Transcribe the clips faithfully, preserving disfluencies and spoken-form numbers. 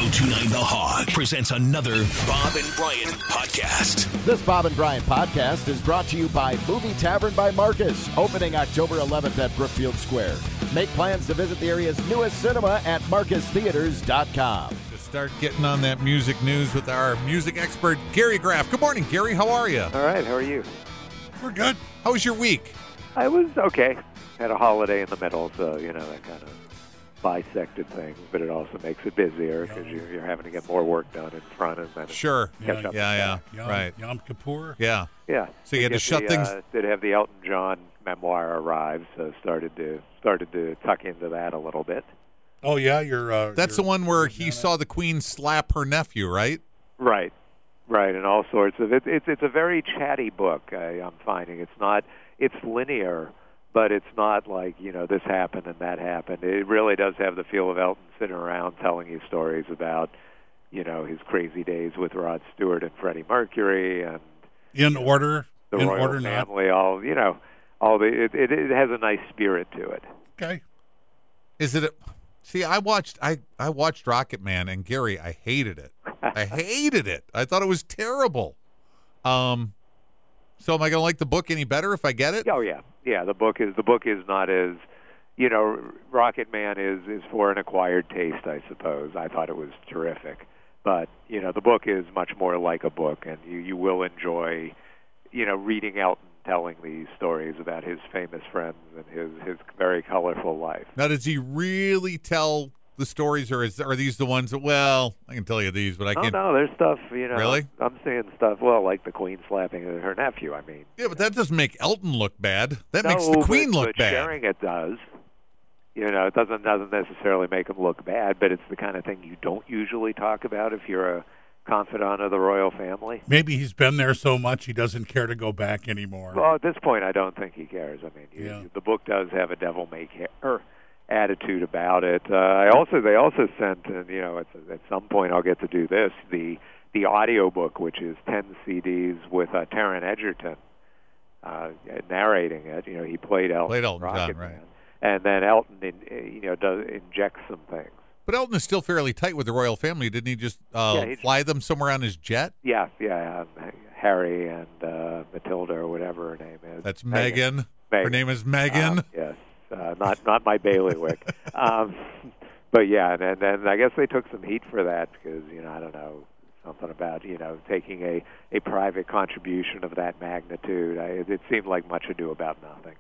ten twenty-nine The Hog presents another Bob and Brian podcast. This Bob and Brian podcast is brought to you by Movie Tavern by Marcus, opening October eleventh at Brookfield Square. Make plans to visit the area's newest cinema at marcus theaters dot com. To start getting on that music news with our music expert, Gary Graff. Good morning, Gary. How are you? All right. How are you? We're good. How was your week? I was okay. Had a holiday in the middle, so, you know, that kind of bisected things, but it also makes it busier because you're, you're having to get more work done in front and then Sure. catch Yeah, up. yeah, yeah. Yom, Right. Yom Kippur. Yeah. Yeah. So you had to Did shut the, things. Uh, did have the Elton John memoir arrive, so started to started to tuck into that a little bit. Oh yeah, you're. Uh, That's you're, the one where you're he down saw the Queen slap her nephew, right? Right. Right, and all sorts of it. It's it's a very chatty book. I, I'm finding it's not it's linear, but it's not like, you know, this happened and that happened. It really does have the feel of Elton sitting around telling you stories about, you know, his crazy days with Rod Stewart and Freddie Mercury and in order. the in royal order, not family. All you know, all the it, it it has a nice spirit to it. okay. Is it? A, see, I watched. I I watched Rocket Man, and Gary, I hated it. I hated it. I thought it was terrible. Um. So am I going to like the book any better if I get it? Oh yeah, yeah. The book is the book is not as, you know, Rocket Man is is for an acquired taste, I suppose. I thought it was terrific, but you know, the book is much more like a book, and you you will enjoy, you know, reading Elton telling these stories about his famous friends and his his very colorful life. Now, does he really tell the stories, or is are these the ones that? Well, I can tell you these, but I Oh can't. no, there's stuff, you know. Really? I'm seeing stuff. Well, like the Queen slapping her nephew. I mean. Yeah, but that doesn't make Elton look bad. That No, makes the Queen but, look but bad. sharing it does. You know, it doesn't doesn't necessarily make him look bad, but it's the kind of thing you don't usually talk about if you're a confidant of the royal family. Maybe he's been there so much he doesn't care to go back anymore. Well, at this point, I don't think he cares. I mean, you, Yeah. the book does have a devil may care attitude about it. Uh, I also they also sent, and you know, at, at some point I'll get to do this, the the audio book, which is ten C Ds with uh, Taron Egerton uh, narrating it. You know, he played Elton, Played Elton Rocket John, right. Man, and then Elton, in, you know, does injects some things. But Elton is still fairly tight with the royal family. Didn't he just uh, Yeah, he's- fly them somewhere on his jet? Yeah, yeah, um, Harry and uh, Matilda or whatever her name is. That's Megan. Megan. Her name is Megan. Um, yes, uh, not not my bailiwick. um, but yeah, and, and then I guess they took some heat for that because, you know, I don't know, something about, you know, taking a, a private contribution of that magnitude. I, it, it seemed like much ado about nothing.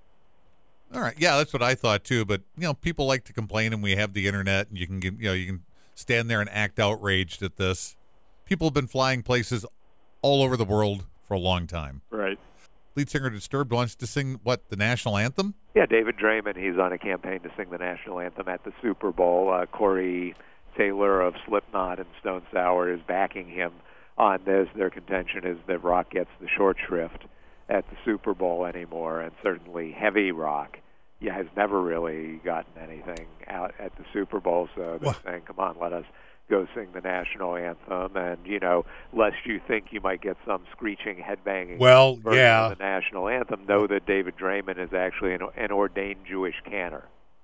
All right, yeah, that's what I thought too. But you know, people like to complain, and we have the internet, and you can get, you know, you can stand there and act outraged at this. People have been flying places all over the world for a long time. Right. Lead singer Disturbed wants to sing what, the national anthem? Yeah, David Draymond, he's on a campaign to sing the national anthem at the Super Bowl. Uh, Corey Taylor of Slipknot and Stone Sour is backing him on this. Their contention is that rock gets the short shrift at the Super Bowl anymore, and certainly heavy rock yeah, has never really gotten anything out at the Super Bowl. So they're What? saying, come on, let us go sing the national anthem, and, you know, lest you think you might get some screeching, headbanging Well, version yeah. of the national anthem, know that David Draymond is actually an, an ordained Jewish cantor,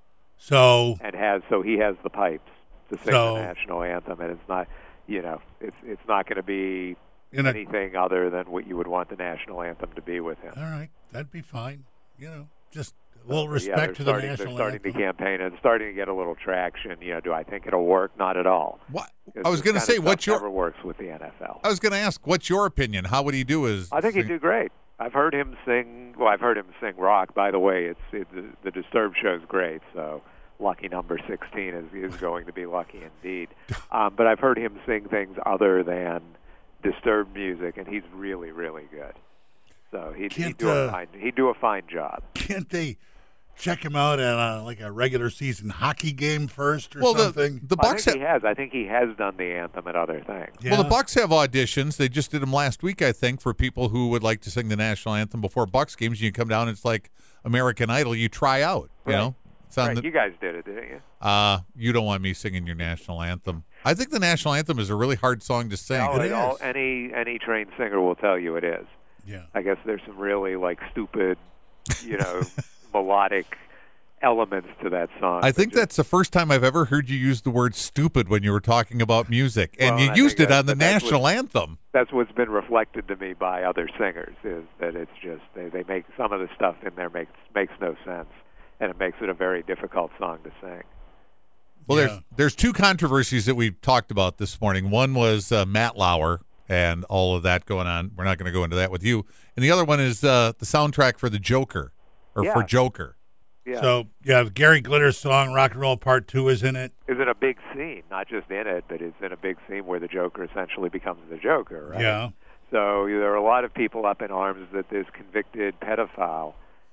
So and has so he has the pipes to sing So- the national anthem, and it's not, you know, it's it's not going to be in a anything other than what you would want the national anthem to be with him. all right, that'd be fine. You know, just a little But respect yeah, to the starting, national They're starting anthem. the campaign and starting to get a little traction. You know, do I think it'll work? Not at all. What? 'Cause I was this going to kind say, of what's stuff your? never works with the N F L. I was going to ask, what's your opinion? How would he do? As I think he'd sing- do great. I've heard him sing. Well, I've heard him sing rock. By the way, it's it, the, the Disturbed show's great. So, lucky number sixteen is is going to be lucky indeed. Um, but I've heard him sing things other than Disturbed music, and he's really, really good. So he'd, Can't, he'd do a uh, fine he'd do a fine job. Can't they check him out at a, like a regular season hockey game first or well, the something? the I Bucks think have, he has. I think he has done the anthem at other things. Yeah. well, the Bucks have auditions. They just did them last week, I think, for people who would like to sing the national anthem before Bucks games. You come down, it's like American Idol. You try out, you Right. know. It's on Right, the, you guys did it, didn't you? uh, you don't want me singing your national anthem. I think the national anthem is a really hard song to sing. No, It it all, is. any any trained singer will tell you it is. yeah. I guess there's some really like stupid, you know, melodic elements to that song. I think just, that's the first time I've ever heard you use the word stupid when you were talking about music, and Well, you I used think it on that's- the that's national what- anthem. that's what's been reflected to me by other singers, is that it's just they, they make some of the stuff in there makes makes no sense, and it makes it a very difficult song to sing. Well, Yeah. there's there's two controversies that we've talked about this morning. One was uh, Matt Lauer and all of that going on. We're not going to go into that with you. And the other one is uh, the soundtrack for the Joker, or Yeah. for Joker. Yeah, So, yeah, Gary Glitter's song Rock and Roll Part two is in it. is in a big scene, not just in it, but it's in a big scene where the Joker essentially becomes the Joker, right? Yeah. So there are a lot of people up in arms that this convicted pedophile,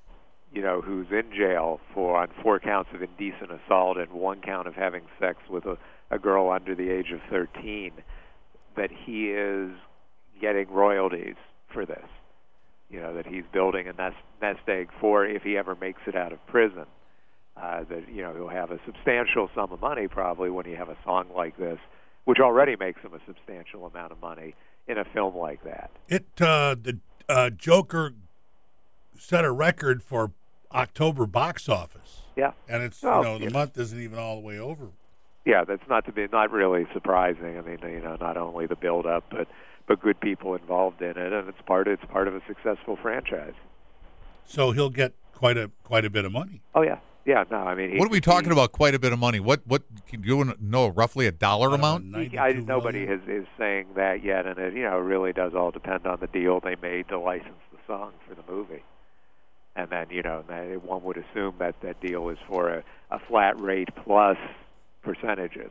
you know, who's in jail for on four counts of indecent assault and one count of having sex with a, a girl under the age of thirteen, that he is getting royalties for this. You know, that he's building a nest, nest egg for if he ever makes it out of prison. Uh, that, you know, he'll have a substantial sum of money probably when you have a song like this, which already makes him a substantial amount of money in a film like that. It uh, the uh, Joker set a record for October box office, Yeah. and it's Oh, you know the yeah. month isn't even all the way over. Yeah, that's not to be not really surprising. I mean, you know, not only the build up, but but good people involved in it, and it's part it's part of a successful franchise. So he'll get quite a quite a bit of money. Oh yeah, yeah. No, I mean, he, What are we talking he, about? Quite a bit of money. What what can you know roughly a dollar I don't amount? know, He, I, ninety-two nobody million? is is saying that yet, and it you know really does all depend on the deal they made to license the song for the movie. And then you know that one would assume that that deal is for a, a flat rate plus percentages.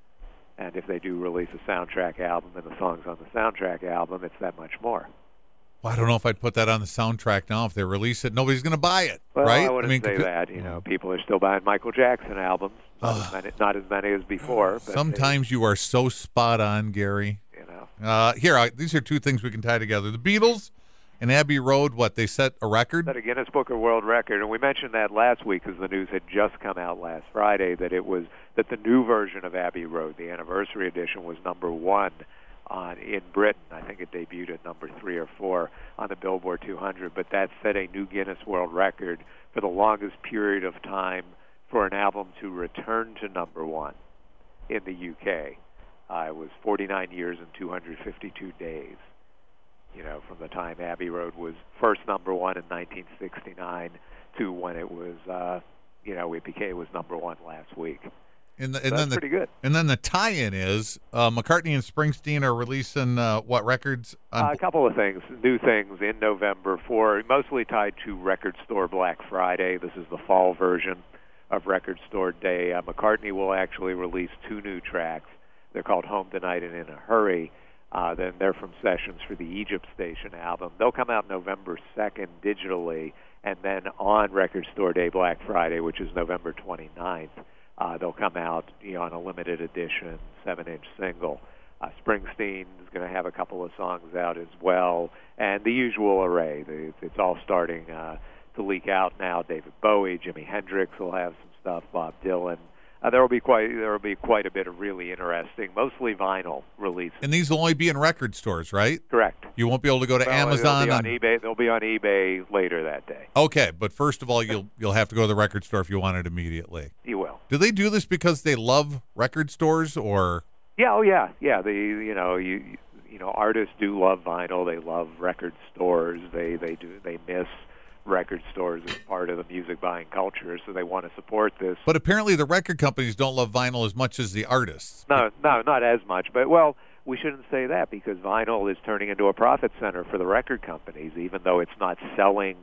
And if they do release a soundtrack album and the songs on the soundtrack album, it's that much more. Well, I don't know if I'd put that on the soundtrack now. If they release it, nobody's going to buy it, Well, right? I wouldn't mean, say could- that. You know, people are still buying Michael Jackson albums, not, as, many, not as many as before. But they- Sometimes you are so spot on, Gary. you know, Uh, here, I, these are two things we can tie together. The Beatles and Abbey Road, what, they set a record? set a Guinness Book of World Record, and we mentioned that last week because the news had just come out last Friday that it was that the new version of Abbey Road, the anniversary edition, was number one on in Britain. I think it debuted at number three or four on the Billboard two hundred, but that set a new Guinness World Record for the longest period of time for an album to return to number one in the U K. Uh, it was forty-nine years and two hundred fifty-two days. You know, from the time Abbey Road was first number one in nineteen sixty-nine to when it was, uh, you know, it became it was number one last week. And, the, So and that's then the, pretty good. And then the tie-in is uh, McCartney and Springsteen are releasing uh, what records? On, Uh, a couple of things, new things in November for mostly tied to Record Store Black Friday. This is the fall version of Record Store Day. Uh, McCartney will actually release two new tracks. They're called Home Tonight and In a Hurry. Uh, then they're from sessions for the Egypt Station album. They'll come out November second digitally, and then on Record Store Day Black Friday, which is November twenty-ninth, uh, they'll come out you know, on a limited edition seven-inch single. Uh, Springsteen is going to have a couple of songs out as well, and the usual array. The, it's all starting uh, to leak out now. David Bowie, Jimi Hendrix will have some stuff, Bob Dylan. Uh, there will be quite there will be quite a bit of really interesting, mostly vinyl releases. and these will only be in record stores, right? Correct. You won't be able to go to Well, Amazon. They'll be on and- eBay. They'll be on eBay later that day. Okay, but first of all, you'll you'll have to go to the record store if you want it immediately. You will. Do they do this because they love record stores, or Yeah. Oh, yeah. Yeah. The you know you you know artists do love vinyl. They love record stores. They they do they miss record stores as part of the music buying culture, so they want to support this. but apparently the record companies don't love vinyl as much as the artists. No, no, not as much. But well, we shouldn't say that because vinyl is turning into a profit center for the record companies, even though it's not selling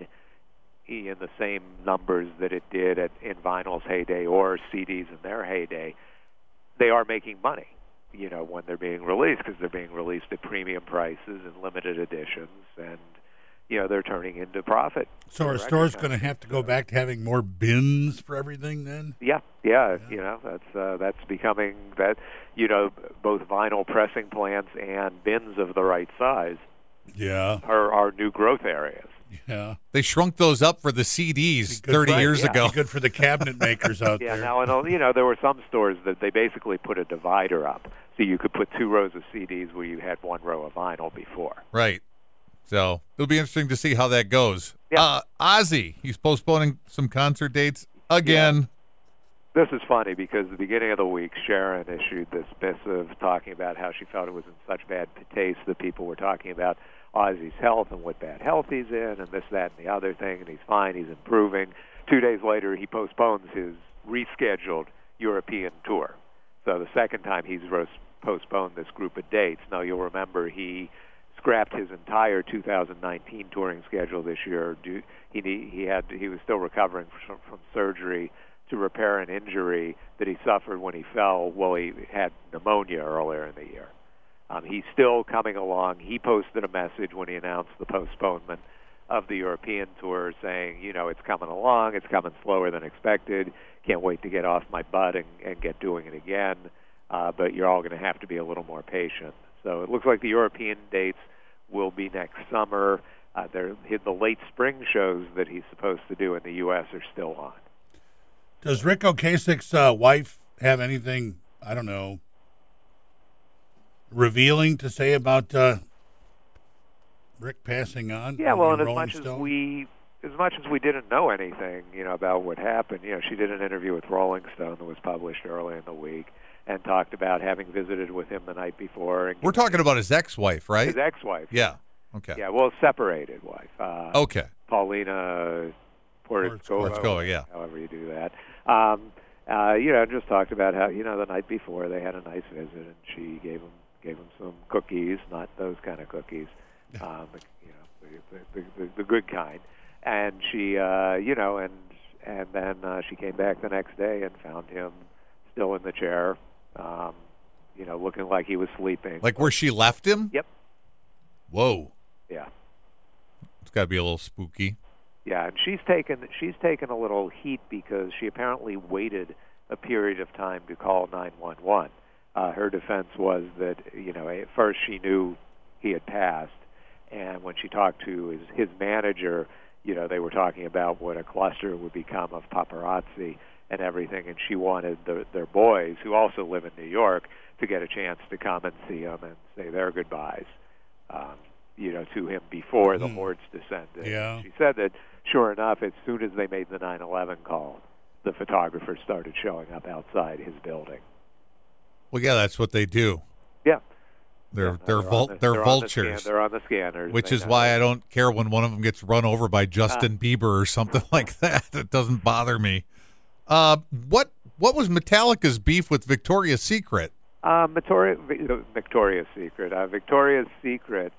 in the same numbers that it did at, in vinyl's heyday or C Ds in their heyday. They are making money, you know, when they're being released because they're being released at premium prices and limited editions, and you know they're turning into profit. So for our record store's going to companies. have to go back to having more bins for everything then? Yeah, yeah, you know that's uh, that's becoming that you know both vinyl pressing plants and bins of the right size Yeah, are are new growth areas. yeah. They shrunk those up for the C Ds Good thirty for- years yeah. ago. Be good for the cabinet makers out Yeah, there. now and you know there were some stores that they basically put a divider up, so you could put two rows of C Ds where you had one row of vinyl before. Right. So it'll be interesting to see how that goes. Yeah. Uh, Ozzy, he's postponing some concert dates. Again. This is funny because at the beginning of the week, Sharon issued this missive talking about how she felt it was in such bad taste that people were talking about Ozzy's health and what bad health he's in and this, that, and the other thing, and he's fine, he's improving. Two days later, he postpones his rescheduled European tour. So the second time he's postponed this group of dates. Now, you'll remember he scrapped his entire two thousand nineteen touring schedule this year. He, he, had, he was still recovering from, from surgery to repair an injury that he suffered when he fell. Well, he had pneumonia earlier in the year. Um, he's still coming along. He posted a message when he announced the postponement of the European tour saying, you know, it's coming along, it's coming slower than expected, can't wait to get off my butt and, and get doing it again, uh, but you're all going to have to be a little more patient. So it looks like the European dates will be next summer. Uh, they're, the late spring shows that he's supposed to do in the U S are still on. Does Rick Ocasek's uh, wife have anything, I don't know, revealing to say about uh, Rick passing on? Yeah, well, and as Rolling much Stone? as we, as much as we didn't know anything, you know, about what happened, you know, she did an interview with Rolling Stone that was published early in the week and talked about having visited with him the night before. And We're talking about his ex-wife, right? his ex-wife. Yeah. Okay. Yeah, well, separated wife. Uh, Okay. Paulina Porizkova. Porizkova, yeah. However you do that. Um, uh, you know, just talked about how, you know, the night before they had a nice visit, and she gave him gave him some cookies, not those kind of cookies, um, but, you know, the, the, the, the good kind. And she, uh, you know, and and then uh, she came back the next day and found him still in the chair, um, you know, looking like he was sleeping. Like where she left him? Yep. Whoa. Yeah. It's got to be a little spooky. Yeah, and she's taken she's taken a little heat because she apparently waited a period of time to call nine one one. Uh, her defense was that, you know, at first she knew he had passed, and when she talked to his, his manager, you know, they were talking about what a cluster would become of paparazzi and everything, and she wanted the, their boys, who also live in New York, to get a chance to come and see him and say their goodbyes, um, you know, to him before the Mm. hordes descended. Yeah. She said that, sure enough, as soon as they made the nine eleven call, the photographers started showing up outside his building. Well, yeah, that's what they do. Yeah. They're Yeah, they're on vul- the- they're, on the vultures, scan- they're on the scanners. which They is know. why I don't care when one of them gets run over by Justin Bieber or something like that. It doesn't bother me. Uh, what what was Metallica's beef with Victoria's Secret? Uh, Victoria, Victoria's Secret. Uh, Victoria's Secret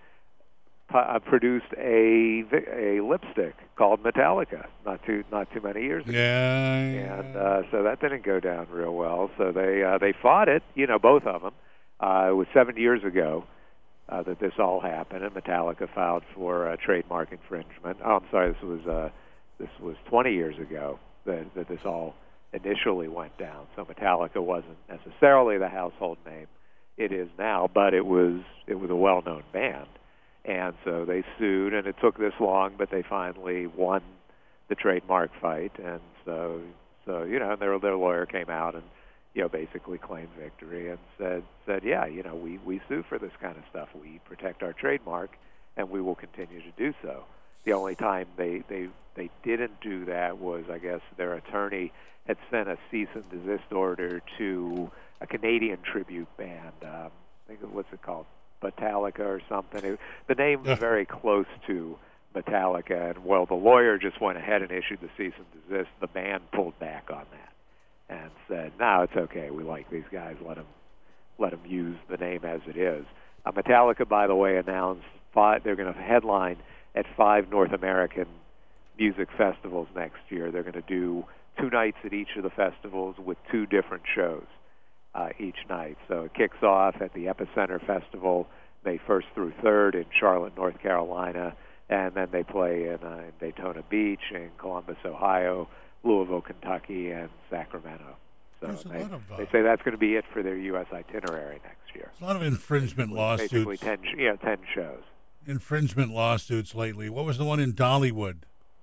uh, produced a a lipstick called Metallica not too not too many years ago. Yeah, yeah. And uh, so that didn't go down real well. So they uh, they fought it, you know, both of them. Uh, it was seven years ago uh, that this all happened, and Metallica filed for uh, trademark infringement. Oh, I'm sorry, this was uh, this was twenty years ago that, that this all initially went down. So Metallica wasn't necessarily the household name it is now, but it was it was a well-known band, and so they sued, and it took this long, but they finally won the trademark fight, and so so you know, their their lawyer came out and, you know, basically claimed victory and said, said, yeah, you know, we, we sue for this kind of stuff. We protect our trademark, and we will continue to do so. The only time they, they, they didn't do that was, I guess, their attorney had sent a cease and desist order to a Canadian tribute band. Um, I think, what's it called? Metallica or something. It, the name was very close to Metallica, and, well, the lawyer just went ahead and issued the cease and desist. The band pulled back on that and said, no, it's okay. We like these guys. Let them, let them use the name as it is. Uh, Metallica, by the way, announced five, they're going to headline at five North American music festivals next year. They're going to do two nights at each of the festivals with two different shows uh, each night. So it kicks off at the Epicenter Festival May first through third in Charlotte, North Carolina, and then they play in, uh, in Daytona Beach, in Columbus, Ohio, Louisville, Kentucky, and Sacramento. So There's a they, lot of, uh, they say that's going to be it for their U S itinerary next year. There's a lot of infringement lawsuits. Basically ten, you know, ten shows. Infringement lawsuits lately. What was the one in Dollywood?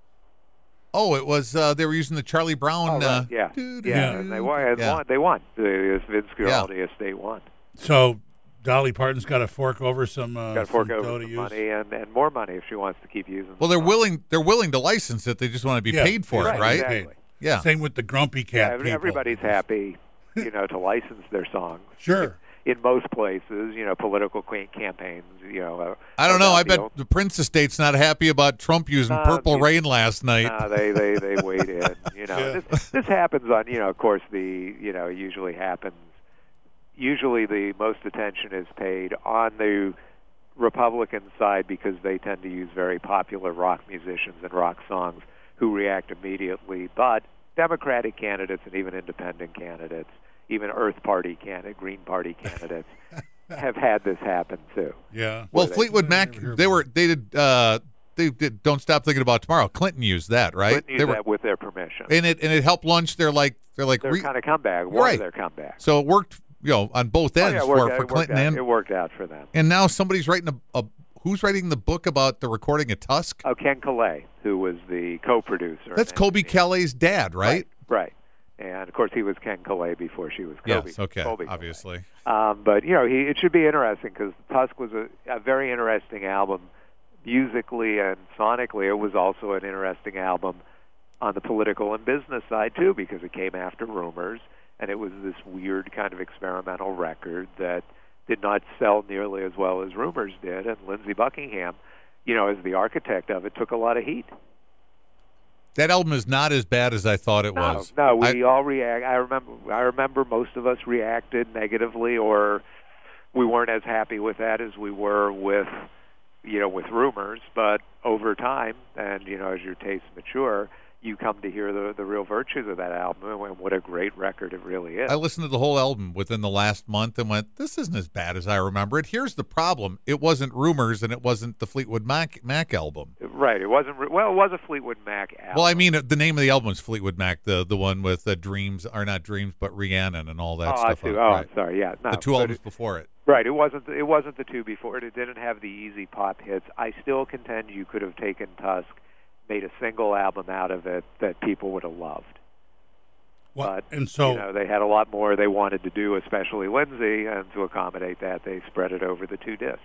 Oh, it was uh, they were using the Charlie Brown. Oh, right. uh, yeah, doo-doo. yeah, and they won. Yeah. won. They won. The Vince Guaraldi estate won. So Dolly Parton's got to fork over some, uh, Got to fork some dough over to some use. money and, and more money if she wants to keep using. Well, the they're song. willing. They're willing to license it. They just want to be Yeah. paid for right, it, right? Exactly. Yeah. Same with the Grumpy Cat Yeah, people. everybody's happy, you know, to license their songs. Sure. In most places, you know, political qu- campaigns, you know. Uh, I don't know. I bet Garfield. the Prince Estate's not happy about Trump using Nah, Purple you- Rain last night. Nah, they they they wait in. You know, Yeah. this, this happens on. You know, of course, the you know usually happens. Usually, the most attention is paid on the Republican side because they tend to use very popular rock musicians and rock songs who react immediately. But Democratic candidates and even independent candidates, even Earth Party candidate, Green Party candidates, have had this happen too. Yeah. Well, they- Fleetwood Mac, Never heard they of were they did uh, they did Don't Stop Thinking About Tomorrow. Clinton used that, right? Clinton used they were, that with their permission. and it and it helped launch their like they're like Their re- kind of comeback, one right. of their comebacks. so it worked, you know, on both Oh, ends yeah, it for worked out- for it worked Clinton out- and it worked out for them. and now somebody's writing a, a who's writing the book about the recording of Tusk? Oh, Ken Calais, who was the co-producer. That's and Kobe engineer. Kelly's dad, right? Right. And of course, he was Ken Calais before she was Kobe. Yes. Okay. Kobe Calais. Obviously. Um, but you know, he, it should be interesting because Tusk was a, a very interesting album, musically and sonically. It was also an interesting album on the political and business side too, because it came after Rumors, and it was this weird kind of experimental record that did not sell nearly as well as Rumors did. And Lindsey Buckingham, you know, as the architect of it, took a lot of heat. That album is not as bad as I thought it No, was. no, we I- all react. I remember. I remember most of us reacted negatively, or we weren't as happy with that as we were with, you know, with Rumors. But over time, and you know, as your tastes mature, you come to hear the the real virtues of that album and what a great record it really is. I listened to the whole album within the last month and went, this isn't as bad as I remember it. Here's the problem. It wasn't Rumors and it wasn't the Fleetwood Mac, Mac album. Right. It wasn't. re- Well, it was a Fleetwood Mac album. Well, I mean, the name of the album is Fleetwood Mac, the the one with uh, Dreams, or not Dreams, but Rhiannon and all that oh, stuff. I see. on- Oh, right. I'm sorry. Yeah. No, the two but albums it- before it. Right. It wasn't. It wasn't the two before it. It didn't have the easy pop hits. I still contend you could have taken Tusk, made a single album out of it that people would have loved. What? But, and so, you know, they had a lot more they wanted to do, especially Lindsay, and to accommodate that, they spread it over the two discs.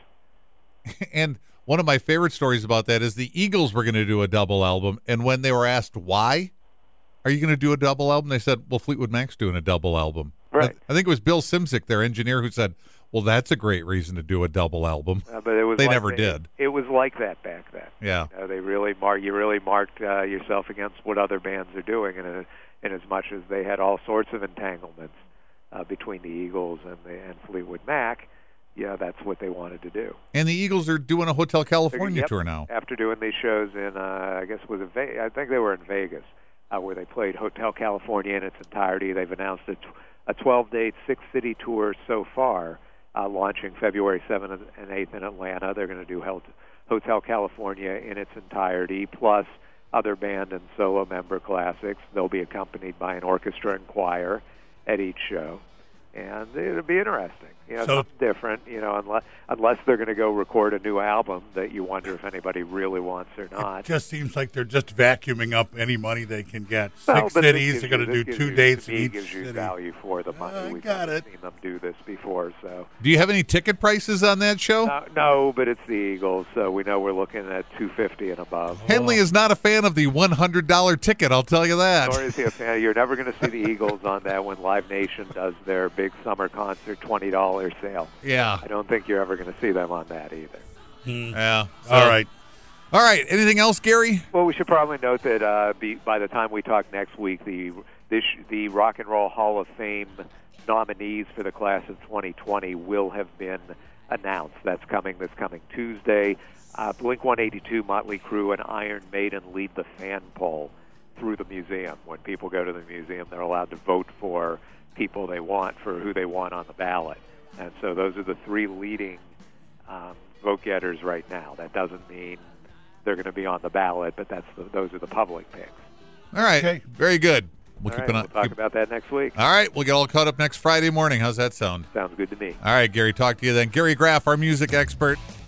And one of my favorite stories about that is the Eagles were going to do a double album, and when they were asked why, are you going to do a double album? They said, well, Fleetwood Mac's doing a double album. Right. I, I think it was Bill Simzik, their engineer, who said, well, that's a great reason to do a double album. Uh, but it was They like never that- did. It, it was like that back then. Yeah. You know, they really mark. You really marked uh, yourself against what other bands are doing, and in, in as much as they had all sorts of entanglements uh, between the Eagles and the and Fleetwood Mac. Yeah, that's what they wanted to do. And the Eagles are doing a Hotel California Yep. tour now. After doing these shows in, uh, I guess was it Ve- I think they were in Vegas, uh, where they played Hotel California in its entirety. They've announced a, tw- a twelve-date, six-city tour so far, uh, launching February seventh and eighth in Atlanta. They're going to do Hel- Hotel California in its entirety, plus other band and solo member classics. They'll be accompanied by an orchestra and choir at each show. And it'll be interesting. You know, So- something different, you know, unless, unless they're going to go record a new album that you wonder if anybody really wants or it not. just seems like they're just vacuuming up any money they can get. Well, Six but this cities, gives they're going you- to this do gives two you- dates to in me each gives you city. value for the money. I We've got never it. seen them do this before, so. Do you have any ticket prices on that show? No, no, but it's the Eagles, so we know we're looking at two fifty and above. Henley is not a fan of the one hundred dollars ticket, I'll tell you that. Nor is he a fan. You're never going to see the Eagles on that when Live Nation does their big summer concert twenty dollars sale. Yeah. I don't think you're ever going to see them on that either. Yeah. So- All right. All right. Anything else, Gary? Well, we should probably note that uh, be, by the time we talk next week, the this, the Rock and Roll Hall of Fame nominees for the class of twenty twenty will have been announced. That's coming this coming Tuesday. Uh, Blink one eighty-two, Motley Crue, and Iron Maiden lead the fan poll through the museum. When people go to the museum, they're allowed to vote for people they want, for who they want on the ballot. And so those are the three leading um, vote getters right now. That doesn't mean they're going to be on the ballot, but that's the, those are the public picks. All right. Okay. Very good. We'll All keep right, an eye. we'll talk keep- about that next week. All right. We'll get all caught up next Friday morning. How's that sound? Sounds good to me. All right, Gary. Talk to you then. Gary Graff, our music expert.